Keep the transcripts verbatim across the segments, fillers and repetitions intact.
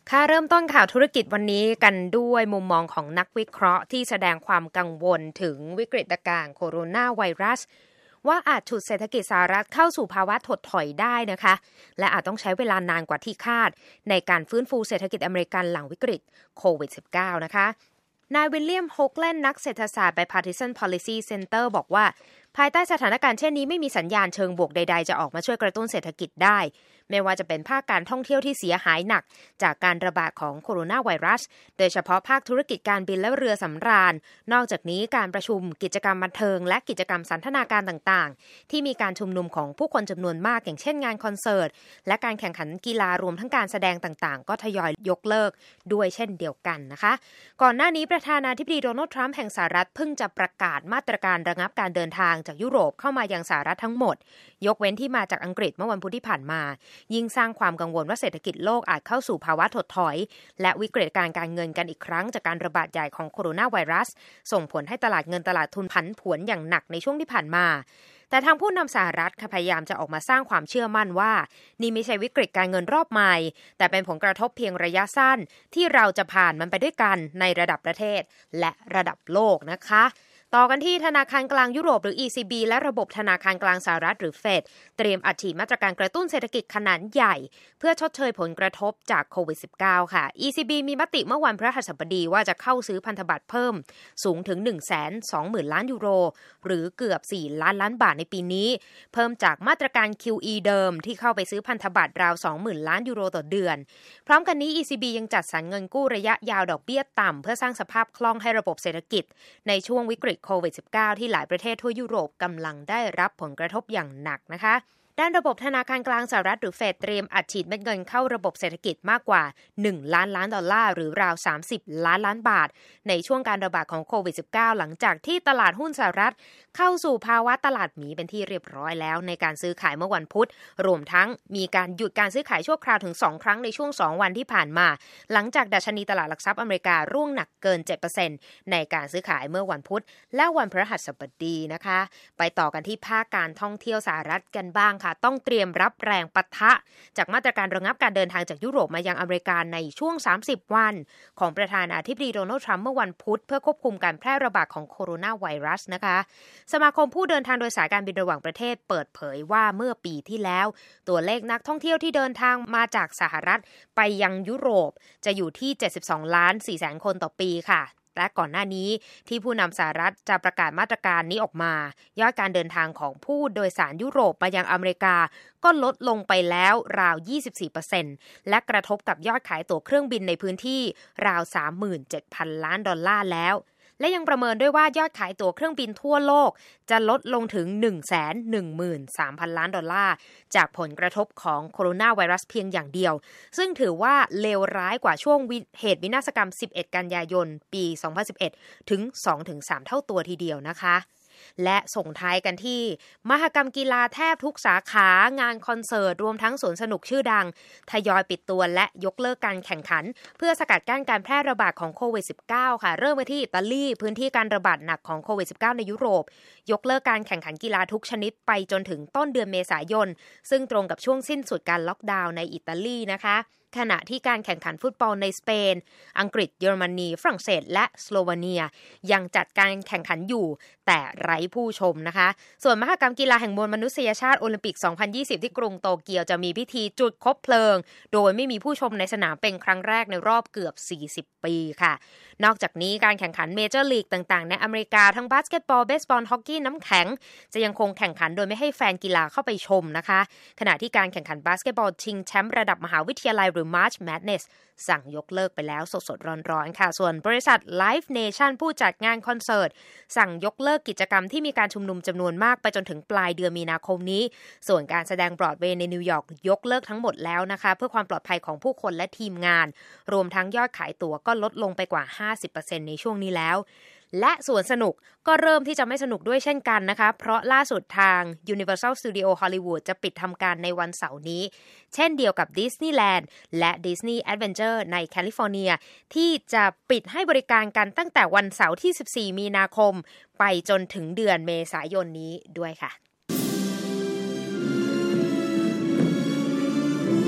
ค่ะเริ่มต้นข่าวธุรกิจวันนี้กันด้วยมุมมองของนักวิเคราะห์ที่แสดงความกังวลถึงวิกฤตการณ์โคโรนาไวรัสว่าอาจฉุดเศรษฐกิจสหรัฐเข้าสู่ภาวะถดถอยได้นะคะและอาจต้องใช้เวลานานกว่าที่คาดในการฟื้นฟูเศรษฐกิจอเมริกันหลังวิกฤตโควิด สิบเก้า นะคะนายวิลเลียม โฮกแลนด์นักเศรษฐศาสตร์ Bipartisan Policy Center บอกว่าภายใต้สถานการณ์เช่นนี้ไม่มีสัญญาณเชิงบวกใดๆจะออกมาช่วยกระตุ้นเศรษฐกิจได้ไม่ว่าจะเป็นภาคการท่องเที่ยวที่เสียหายหนักจากการระบาดของโคโรนาไวรัสโดยเฉพาะภาคธุรกิจการบินและเรือสำราญนอกจากนี้การประชุมกิจกรรมบันเทิงและกิจกรรมสันทนาการต่างๆที่มีการชุมนุมของผู้คนจำนวนมากอย่างเช่นงานคอนเสิร์ตและการแข่งขันกีฬารวมทั้งการแสดงต่างๆก็ทยอยยกเลิกด้วยเช่นเดียวกันนะคะก่อนหน้านี้ประธานาธิบดีโดนัลด์ทรัมป์แห่งสหรัฐเพิ่งจะประกาศมาตรการระงับการเดินทางจากยุโรปเข้ามายังสหรัฐทั้งหมดยกเว้นที่มาจากอังกฤษเมื่อวันพุธที่ผ่านมายิ่งสร้างความกังวลว่าเศรษฐกิจโลกอาจเข้าสู่ภาวะถดถอยและวิกฤตการการเงินกันอีกครั้งจากการระบาดใหญ่ของโคโรนาไวรัสส่งผลให้ตลาดเงินตลาดทุนผันผวนอย่างหนักในช่วงที่ผ่านมาแต่ทางผู้นำสหรัฐพยายามจะออกมาสร้างความเชื่อมั่นว่านี่ไม่ใช่วิกฤตการเงินรอบใหม่แต่เป็นผลกระทบเพียงระยะสั้นที่เราจะผ่านมันไปด้วยกันในระดับประเทศและระดับโลกนะคะต่อกันที่ธนาคารกลางยุโรปหรือ อี ซี บี และระบบธนาคารกลางสหรัฐหรือ เฟด เตรียมอัดฉีดมาตรการกระตุ้นเศรษฐกิจขนาดใหญ่เพื่อชดเชยผลกระทบจากโควิด สิบเก้า ค่ะ อี ซี บี มีมติเมื่อวันพฤหัสบดีว่าจะเข้าซื้อพันธบัตรเพิ่มสูงถึง หนึ่งแสนสองหมื่น ล้านยูโรหรือเกือบสี่ล้านล้านบาทในปีนี้เพิ่มจากมาตรการ คิว อี เดิมที่เข้าไปซื้อพันธบัตรราว สองหมื่น ล้านยูโรต่อเดือนพร้อมกันนี้ อี ซี บี ยังจัดสรรเงินกู้ระยะยาวดอกเบี้ยต่ำเพื่อสร้างสภาพคล่องให้ระบบเศรษฐกิจในช่วงวิกฤตโควิด สิบเก้าที่หลายประเทศทั่วยุโรปกำลังได้รับผลกระทบอย่างหนักนะคะด้านระบบธนาคารกลางสหรัฐหรือ เฟด เตรียมอัดฉีดเม็ดเงินเข้าระบบเศรษฐกิจมากกว่าหนึ่งล้านล้านดอลลาร์หรือราวสามสิบล้านล้านบาทในช่วงการระบาดของโควิด สิบเก้า หลังจากที่ตลาดหุ้นสหรัฐเข้าสู่ภาวะตลาดหมีเป็นที่เรียบร้อยแล้วในการซื้อขายเมื่อวันพุธรวมทั้งมีการหยุดการซื้อขายชั่วคราวถึงสองครั้งในช่วงสองวันที่ผ่านมาหลังจากดัชนีตลาดหลักทรัพย์อเมริการ่วงหนักเกิน เจ็ดเปอร์เซ็นต์ ในการซื้อขายเมื่อวันพุธและวันพฤหัสบดีนะคะไปต่อกันที่ภาคการท่องเที่ยวสหรัฐกันบ้างค่ะต้องเตรียมรับแรงปะทะจากมาตรการระงับการเดินทางจากยุโรปมายังอเมริกาในช่วงสามสิบวันของประธานาธิบดีโดนัลด์ทรัมป์เมื่อวันพุธเพื่อควบคุมการแพร่ระบาดของโคโรนาไวรัสนะคะสมาคมผู้เดินทางโดยสายการบินระหว่างประเทศเปิดเผยว่าเมื่อปีที่แล้วตัวเลขนักท่องเที่ยวที่เดินทางมาจากสหรัฐไปยังยุโรปจะอยู่ที่เจ็ดสิบสองล้านสี่แสนคนต่อปีค่ะและก่อนหน้านี้ที่ผู้นำสหรัฐจะประกาศมาตรการนี้ออกมายอดการเดินทางของผู้โดยสารยุโรปมายังอเมริกาก็ลดลงไปแล้วราว ยี่สิบสี่เปอร์เซ็นต์ และกระทบกับยอดขายตั๋วเครื่องบินในพื้นที่ราว สามหมื่นเจ็ดพัน ล้านดอลลาร์แล้วและยังประเมินด้วยว่ายอดขายตั๋วเครื่องบินทั่วโลกจะลดลงถึง หนึ่งแสนหนึ่งหมื่นสามพัน ล้านดอลลาร์จากผลกระทบของโคโรนาไวรัสเพียงอย่างเดียวซึ่งถือว่าเลวร้ายกว่าช่วงเหตุวินาศกรรมสิบเอ็ดกันยายนปีสองพันสิบเอ็ดถึง สองถึงสาม เท่าตัวทีเดียวนะคะและส่งท้ายกันที่มหกรรมกีฬาแทบทุกสาขางานคอนเสิร์ตรวมทั้งสวนสนุกชื่อดังทยอยปิดตัวและยกเลิกการแข่งขันเพื่อสกัดกั้นการแพร่ระบาดของโควิด สิบเก้า ค่ะเริ่มไปที่อิตาลีพื้นที่การระบาดหนักของโควิด สิบเก้า ในยุโรปยกเลิกการแข่งขันกีฬาทุกชนิดไปจนถึงต้นเดือนเมษายนซึ่งตรงกับช่วงสิ้นสุดการล็อกดาวน์ในอิตาลีนะคะขณะที่การแข่งขันฟุตบอลในสเปนอังกฤษเยอรมนีฝรั่งเศสและสโลวาเนียยังจัดการแข่งขันอยู่แต่ไร้ผู้ชมนะคะส่วนมหกรรมกีฬาแห่งมวลมนุษยชาติโอลิมปิกสองพันยี่สิบที่กรุงโตเกียวจะมีพิธีจุดคบเพลิงโดยไม่มีผู้ชมในสนามเป็นครั้งแรกในรอบเกือบสี่สิบปีค่ะนอกจากนี้การแข่งขันเมเจอร์ลีกต่างๆในอเมริกาทั้งบาสเกตบอลเบสบอลฮอกกี้น้ำแข็งจะยังคงแข่งขันโดยไม่ให้แฟนกีฬาเข้าไปชมนะคะขณะที่การแข่งขันบาสเกตบอลชิงแชมป์ระดับมหาวิทยาลัยหรือ March Madness สั่งยกเลิกไปแล้วสดๆร้อนๆค่ะส่วนบริษัท Live Nation ผู้จัดงานคอนเสิร์ตสั่งยกเลิกกิจกรรมที่มีการชุมนุมจำนวนมากไปจนถึงปลายเดือนมีนาคมนี้ส่วนการแสดงบรอดเวย์ในนิวยอร์กยกเลิกทั้งหมดแล้วนะคะเพื่อความปลอดภัยของผู้คนและทีมงานรวมทั้งยอดขายตั๋วก็ลดลงไปกว่า ห้าสิบเปอร์เซ็นต์ ในช่วงนี้แล้วและสวนสนุกก็เริ่มที่จะไม่สนุกด้วยเช่นกันนะคะเพราะล่าสุดทาง Universal Studio Hollywood จะปิดทำการในวันเสาร์นี้เช่นเดียวกับ Disneyland และ Disney Adventure ในแคลิฟอร์เนียที่จะปิดให้บริการกันตั้งแต่วันเสาร์ที่สิบสี่มีนาคมไปจนถึงเดือนเมษายนนี้ด้วยค่ะและ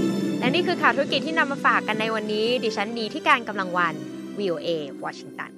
และนี่คือข่าวธุรกิจที่นำมาฝากกันในวันนี้ดิฉันนีที่การกำลังวัน วี โอ เอ วอชิงตัน